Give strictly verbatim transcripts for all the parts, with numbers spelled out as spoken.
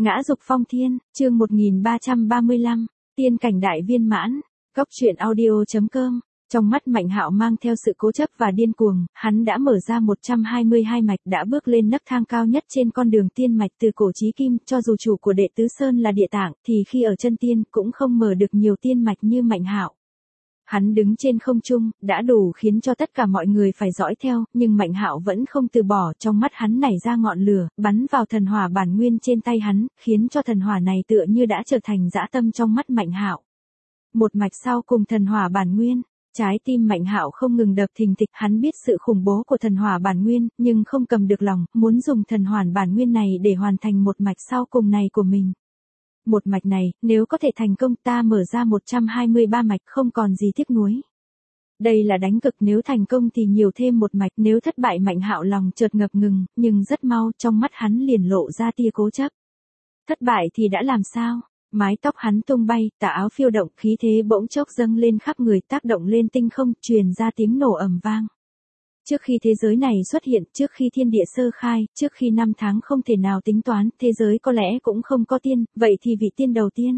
Ngã dục phong thiên, chương một nghìn ba trăm ba mươi lăm, tiên cảnh đại viên mãn. Góc truyện audio chấm com. Trong mắt Mạnh Hạo mang theo sự cố chấp và điên cuồng, hắn đã mở ra một trăm hai mươi hai mạch, đã bước lên nấc thang cao nhất trên con đường tiên mạch từ cổ chí kim. Cho dù chủ của đệ tứ sơn là Địa Tạng, thì khi ở chân tiên cũng không mở được nhiều tiên mạch như Mạnh Hạo. Hắn đứng trên không trung, đã đủ khiến cho tất cả mọi người phải dõi theo, nhưng Mạnh Hạo vẫn không từ bỏ. Trong mắt hắn nảy ra ngọn lửa, bắn vào thần hỏa bản nguyên trên tay hắn, khiến cho thần hỏa này tựa như đã trở thành dã tâm trong mắt Mạnh Hạo. Một mạch sau cùng thần hỏa bản nguyên, trái tim Mạnh Hạo không ngừng đập thình thịch. Hắn biết sự khủng bố của thần hỏa bản nguyên, nhưng không cầm được lòng, muốn dùng thần hỏa bản nguyên này để hoàn thành một mạch sau cùng này của mình. Một mạch này, nếu có thể thành công, ta mở ra một trăm hai mươi ba mạch, không còn gì tiếc nuối. Đây là đánh cực, nếu thành công thì nhiều thêm một mạch, nếu thất bại Mạnh Hạo lòng chợt ngập ngừng, nhưng rất mau trong mắt hắn liền lộ ra tia cố chấp. Thất bại thì đã làm sao? Mái tóc hắn tung bay, tà áo phiêu động, khí thế bỗng chốc dâng lên khắp người, tác động lên tinh không, truyền ra tiếng nổ ầm vang. Trước khi thế giới này xuất hiện, trước khi thiên địa sơ khai, trước khi năm tháng không thể nào tính toán, thế giới có lẽ cũng không có tiên, vậy thì vị tiên đầu tiên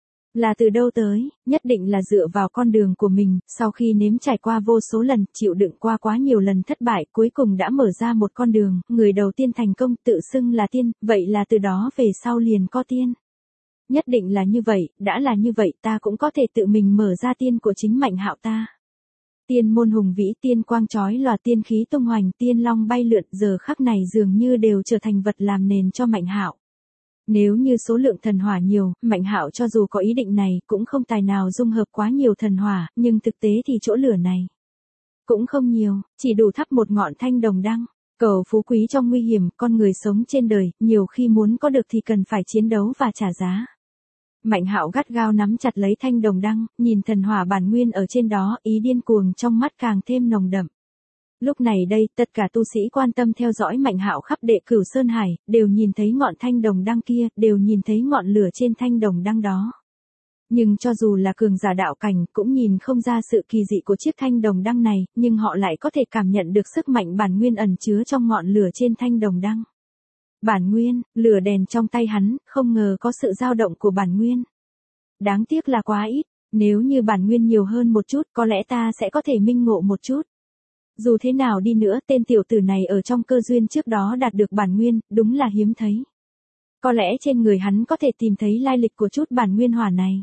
là từ đâu tới? Nhất định là dựa vào con đường của mình, sau khi nếm trải qua vô số lần, chịu đựng qua quá nhiều lần thất bại, cuối cùng đã mở ra một con đường, người đầu tiên thành công, tự xưng là tiên, vậy là từ đó về sau liền có tiên. Nhất định là như vậy, đã là như vậy, ta cũng có thể tự mình mở ra tiên của chính Mạnh Hạo ta. Tiên môn hùng vĩ, tiên quang chói lòa, tiên khí tung hoành, tiên long bay lượn, giờ khắc này dường như đều trở thành vật làm nền cho Mạnh Hạo. Nếu như số lượng thần hỏa nhiều, Mạnh Hạo cho dù có ý định này, cũng không tài nào dung hợp quá nhiều thần hỏa, nhưng thực tế thì chỗ lửa này cũng không nhiều, chỉ đủ thắp một ngọn thanh đồng đăng. Cầu phú quý trong nguy hiểm, con người sống trên đời, nhiều khi muốn có được thì cần phải chiến đấu và trả giá. Mạnh Hạo gắt gao nắm chặt lấy thanh đồng đăng, nhìn thần hỏa bản nguyên ở trên đó, ý điên cuồng trong mắt càng thêm nồng đậm. Lúc này đây, tất cả tu sĩ quan tâm theo dõi Mạnh Hạo khắp Đệ Cửu Sơn Hải, đều nhìn thấy ngọn thanh đồng đăng kia, đều nhìn thấy ngọn lửa trên thanh đồng đăng đó. Nhưng cho dù là cường giả đạo cảnh, cũng nhìn không ra sự kỳ dị của chiếc thanh đồng đăng này, nhưng họ lại có thể cảm nhận được sức mạnh bản nguyên ẩn chứa trong ngọn lửa trên thanh đồng đăng. Bản nguyên, lửa đèn trong tay hắn, không ngờ có sự dao động của bản nguyên. Đáng tiếc là quá ít, nếu như bản nguyên nhiều hơn một chút, có lẽ ta sẽ có thể minh ngộ một chút. Dù thế nào đi nữa, tên tiểu tử này ở trong cơ duyên trước đó đạt được bản nguyên, đúng là hiếm thấy. Có lẽ trên người hắn có thể tìm thấy lai lịch của chút bản nguyên hỏa này.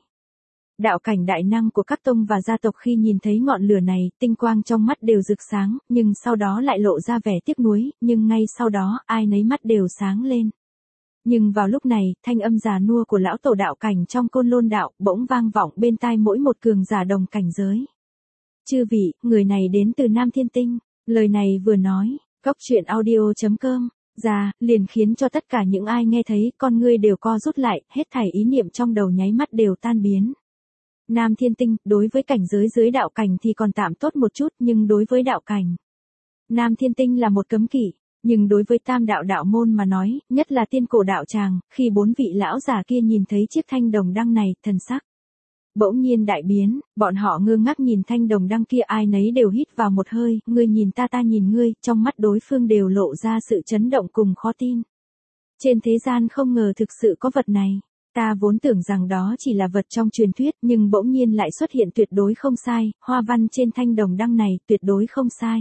Đạo cảnh đại năng của các tông và gia tộc khi nhìn thấy ngọn lửa này, tinh quang trong mắt đều rực sáng, nhưng sau đó lại lộ ra vẻ tiếc nuối, nhưng ngay sau đó, ai nấy mắt đều sáng lên. Nhưng vào lúc này, thanh âm già nua của lão tổ đạo cảnh trong Côn Lôn đạo, bỗng vang vọng bên tai mỗi một cường giả đồng cảnh giới. Chư vị, người này đến từ Nam Thiên Tinh, lời này vừa nói, góc truyện audio chấm com, ra, liền khiến cho tất cả những ai nghe thấy, con ngươi đều co rút lại, hết thảy ý niệm trong đầu nháy mắt đều tan biến. Nam Thiên Tinh, đối với cảnh giới dưới đạo cảnh thì còn tạm tốt một chút, nhưng đối với đạo cảnh, Nam Thiên Tinh là một cấm kỵ, nhưng đối với tam đạo đạo môn mà nói, nhất là tiên cổ đạo tràng, khi bốn vị lão già kia nhìn thấy chiếc thanh đồng đăng này, thần sắc bỗng nhiên đại biến, bọn họ ngơ ngác nhìn thanh đồng đăng kia, ai nấy đều hít vào một hơi, ngươi nhìn ta ta nhìn ngươi, trong mắt đối phương đều lộ ra sự chấn động cùng khó tin. Trên thế gian không ngờ thực sự có vật này. Ta vốn tưởng rằng đó chỉ là vật trong truyền thuyết, nhưng bỗng nhiên lại xuất hiện, tuyệt đối không sai, hoa văn trên thanh đồng đăng này, tuyệt đối không sai.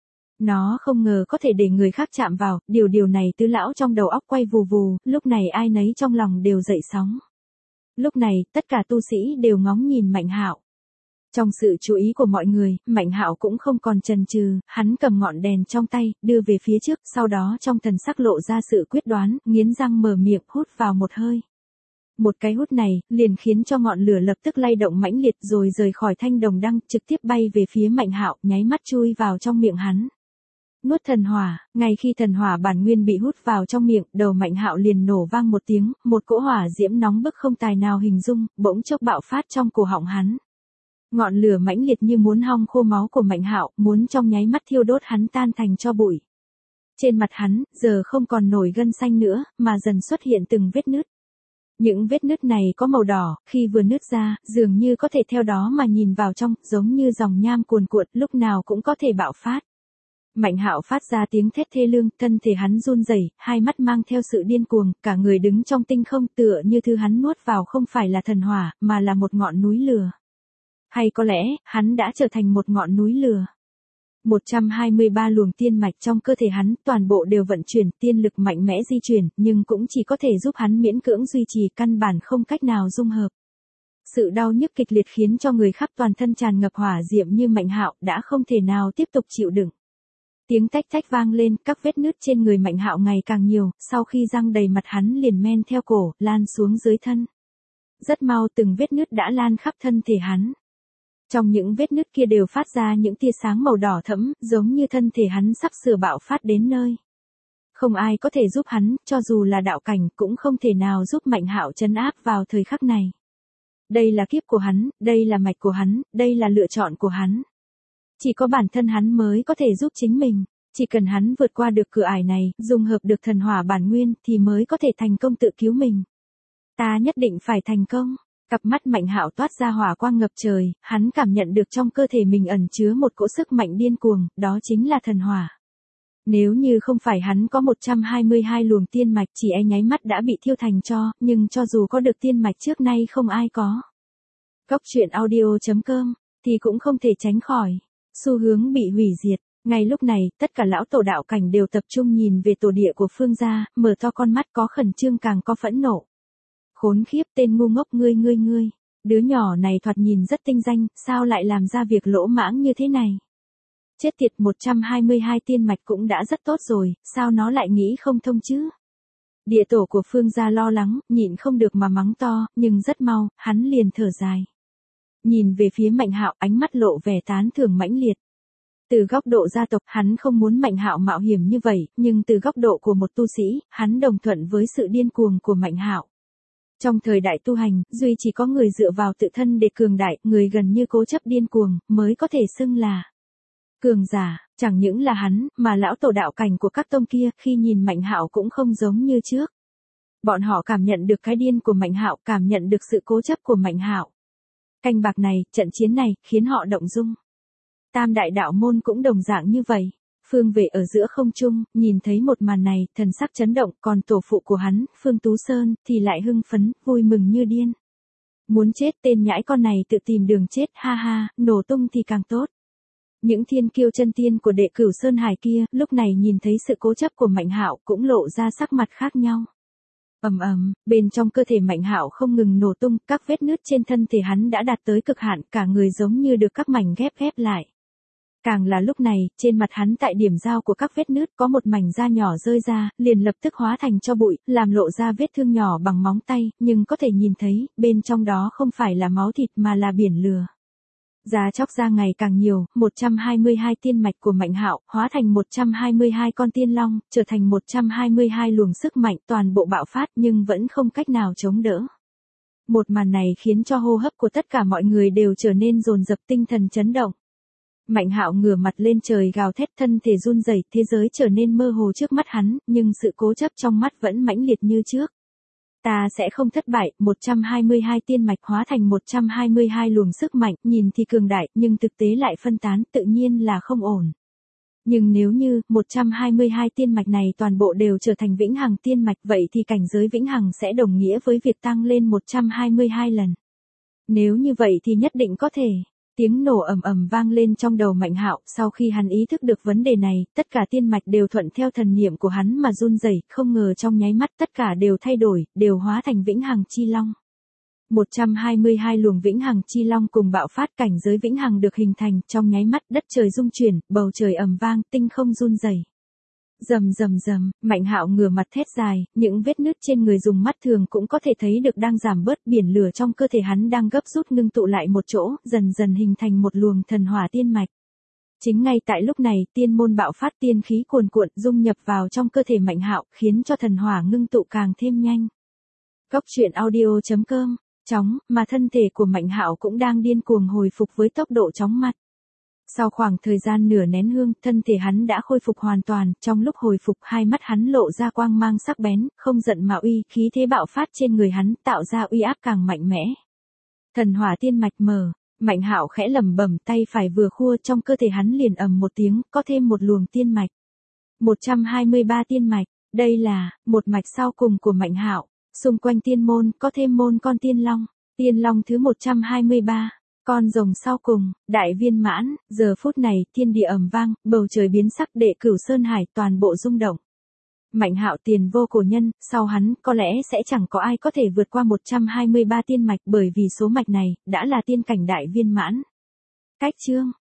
Nó không ngờ có thể để người khác chạm vào, điều điều này tứ lão trong đầu óc quay vù vù, lúc này ai nấy trong lòng đều dậy sóng. Lúc này, tất cả tu sĩ đều ngóng nhìn Mạnh Hạo. Trong sự chú ý của mọi người, Mạnh Hạo cũng không còn chần chừ, hắn cầm ngọn đèn trong tay, đưa về phía trước, sau đó trong thần sắc lộ ra sự quyết đoán, nghiến răng mở miệng, hút vào một hơi. Một cái hút này, liền khiến cho ngọn lửa lập tức lay động mãnh liệt rồi rời khỏi thanh đồng đăng, trực tiếp bay về phía Mạnh Hạo, nháy mắt chui vào trong miệng hắn. Nuốt thần hỏa, ngay khi thần hỏa bản nguyên bị hút vào trong miệng, đầu Mạnh Hạo liền nổ vang một tiếng, một cỗ hỏa diễm nóng bức không tài nào hình dung, bỗng chốc bạo phát trong cổ họng hắn. Ngọn lửa mãnh liệt như muốn hong khô máu của Mạnh Hạo, muốn trong nháy mắt thiêu đốt hắn tan thành tro bụi. Trên mặt hắn, giờ không còn nổi gân xanh nữa, mà dần xuất hiện từng vết nứt. Những vết nứt này có màu đỏ, khi vừa nứt ra, dường như có thể theo đó mà nhìn vào trong, giống như dòng nham cuồn cuộn, lúc nào cũng có thể bạo phát. Mạnh Hạo phát ra tiếng thét thê lương, thân thể hắn run rẩy, hai mắt mang theo sự điên cuồng, cả người đứng trong tinh không tựa như thứ hắn nuốt vào không phải là thần hỏa, mà là một ngọn núi lửa. Hay có lẽ, hắn đã trở thành một ngọn núi lửa. một trăm hai mươi ba luồng tiên mạch trong cơ thể hắn, toàn bộ đều vận chuyển, tiên lực mạnh mẽ di chuyển, nhưng cũng chỉ có thể giúp hắn miễn cưỡng duy trì, căn bản không cách nào dung hợp. Sự đau nhức kịch liệt khiến cho người khắp toàn thân tràn ngập hỏa diệm như Mạnh Hạo đã không thể nào tiếp tục chịu đựng. Tiếng tách tách vang lên, các vết nứt trên người Mạnh Hạo ngày càng nhiều, sau khi răng đầy mặt hắn liền men theo cổ, lan xuống dưới thân. Rất mau từng vết nứt đã lan khắp thân thể hắn. Trong những vết nứt kia đều phát ra những tia sáng màu đỏ thẫm, giống như thân thể hắn sắp sửa bạo phát đến nơi. Không ai có thể giúp hắn, cho dù là đạo cảnh cũng không thể nào giúp Mạnh Hạo trấn áp vào thời khắc này. Đây là kiếp của hắn, đây là mạch của hắn, đây là lựa chọn của hắn. Chỉ có bản thân hắn mới có thể giúp chính mình, chỉ cần hắn vượt qua được cửa ải này, dung hợp được thần hỏa bản nguyên thì mới có thể thành công tự cứu mình. Ta nhất định phải thành công. Cặp mắt Mạnh Hạo toát ra hỏa quang ngập trời, hắn cảm nhận được trong cơ thể mình ẩn chứa một cỗ sức mạnh điên cuồng, đó chính là thần hỏa. Nếu như không phải hắn có một trăm hai mươi hai luồng tiên mạch chỉ e nháy mắt đã bị thiêu thành tro, nhưng cho dù có được tiên mạch trước nay không ai có. Góc truyện audio chấm com thì cũng không thể tránh khỏi xu hướng bị hủy diệt. Ngay lúc này, tất cả lão tổ đạo cảnh đều tập trung nhìn về tổ địa của Phương gia, mở to con mắt có khẩn trương càng có phẫn nộ. Khốn khiếp, tên ngu ngốc ngươi ngươi ngươi, đứa nhỏ này thoạt nhìn rất tinh danh, sao lại làm ra việc lỗ mãng như thế này? Chết tiệt, một trăm hai mươi hai tiên mạch cũng đã rất tốt rồi, sao nó lại nghĩ không thông chứ? Địa tổ của Phương gia lo lắng, nhịn không được mà mắng to, nhưng rất mau, hắn liền thở dài. Nhìn về phía Mạnh Hạo, ánh mắt lộ vẻ tán thưởng mãnh liệt. Từ góc độ gia tộc, hắn không muốn Mạnh Hạo mạo hiểm như vậy, nhưng từ góc độ của một tu sĩ, hắn đồng thuận với sự điên cuồng của Mạnh Hạo. Trong thời đại tu hành, duy chỉ có người dựa vào tự thân để cường đại, người gần như cố chấp điên cuồng, mới có thể xưng là cường giả. Chẳng những là hắn, mà lão tổ đạo cảnh của các tông kia, khi nhìn Mạnh Hạo cũng không giống như trước. Bọn họ cảm nhận được cái điên của Mạnh Hạo, cảm nhận được sự cố chấp của Mạnh Hạo. Canh bạc này, trận chiến này, khiến họ động dung. Tam đại đạo môn cũng đồng dạng như vậy. Phương Vệ ở giữa không trung, nhìn thấy một màn này, thần sắc chấn động, còn tổ phụ của hắn, Phương Tú Sơn, thì lại hưng phấn, vui mừng như điên. Muốn chết, tên nhãi con này tự tìm đường chết, ha ha, nổ tung thì càng tốt. Những thiên kiêu chân tiên của đệ Cửu Sơn Hải kia, lúc này nhìn thấy sự cố chấp của Mạnh Hạo cũng lộ ra sắc mặt khác nhau. Ầm ầm, bên trong cơ thể Mạnh Hạo không ngừng nổ tung, các vết nứt trên thân thể hắn đã đạt tới cực hạn, cả người giống như được các mảnh ghép ghép lại. Càng là lúc này, trên mặt hắn tại điểm giao của các vết nứt có một mảnh da nhỏ rơi ra, liền lập tức hóa thành tro bụi, làm lộ ra vết thương nhỏ bằng móng tay, nhưng có thể nhìn thấy, bên trong đó không phải là máu thịt mà là biển lửa. Da chóc ra ngày càng nhiều, một trăm hai mươi hai tiên mạch của Mạnh Hạo hóa thành một trăm hai mươi hai con tiên long, trở thành một trăm hai mươi hai luồng sức mạnh toàn bộ bạo phát nhưng vẫn không cách nào chống đỡ. Một màn này khiến cho hô hấp của tất cả mọi người đều trở nên dồn dập, tinh thần chấn động. Mạnh Hạo ngửa mặt lên trời gào thét, thân thể run rẩy, thế giới trở nên mơ hồ trước mắt hắn, nhưng sự cố chấp trong mắt vẫn mãnh liệt như trước. Ta sẽ không thất bại, một trăm hai mươi hai tiên mạch hóa thành một trăm hai mươi hai luồng sức mạnh, nhìn thì cường đại, nhưng thực tế lại phân tán, tự nhiên là không ổn. Nhưng nếu như, một trăm hai mươi hai tiên mạch này toàn bộ đều trở thành vĩnh hằng tiên mạch, vậy thì cảnh giới vĩnh hằng sẽ đồng nghĩa với việc tăng lên một trăm hai mươi hai lần. Nếu như vậy thì nhất định có thể. Tiếng nổ ầm ầm vang lên trong đầu Mạnh Hạo, sau khi hắn ý thức được vấn đề này, tất cả tiên mạch đều thuận theo thần niệm của hắn mà run rẩy, không ngờ trong nháy mắt tất cả đều thay đổi, đều hóa thành vĩnh hằng chi long. một trăm hai mươi hai luồng vĩnh hằng chi long cùng bạo phát, cảnh giới vĩnh hằng được hình thành, trong nháy mắt đất trời rung chuyển, bầu trời ầm vang, tinh không run rẩy. Rầm rầm rầm, Mạnh Hạo ngửa mặt thét dài, những vết nứt trên người dùng mắt thường cũng có thể thấy được đang giảm bớt, biển lửa trong cơ thể hắn đang gấp rút ngưng tụ lại một chỗ, dần dần hình thành một luồng thần hỏa tiên mạch. Chính ngay tại lúc này, tiên môn bạo phát, tiên khí cuồn cuộn dung nhập vào trong cơ thể Mạnh Hạo, khiến cho thần hỏa ngưng tụ càng thêm nhanh. Góc truyện audio chấm com, chóng, mà thân thể của Mạnh Hạo cũng đang điên cuồng hồi phục với tốc độ chóng mặt. Sau khoảng thời gian nửa nén hương, thân thể hắn đã khôi phục hoàn toàn, trong lúc hồi phục hai mắt hắn lộ ra quang mang sắc bén, không giận mà uy, khí thế bạo phát trên người hắn, tạo ra uy áp càng mạnh mẽ. Thần hỏa tiên mạch mở, Mạnh Hạo khẽ lẩm bẩm, tay phải vừa khua trong cơ thể hắn liền ầm một tiếng, có thêm một luồng tiên mạch. một trăm hai mươi ba tiên mạch, đây là một mạch sau cùng của Mạnh Hạo, xung quanh tiên môn có thêm môn con tiên long, tiên long thứ một trăm hai mươi ba, con rồng sau cùng, đại viên mãn, giờ phút này, thiên địa ầm vang, bầu trời biến sắc, đệ cửu sơn hải toàn bộ rung động. Mạnh Hạo tiền vô cổ nhân, sau hắn có lẽ sẽ chẳng có ai có thể vượt qua một trăm hai mươi ba tiên mạch, bởi vì số mạch này đã là tiên cảnh đại viên mãn. Cách chương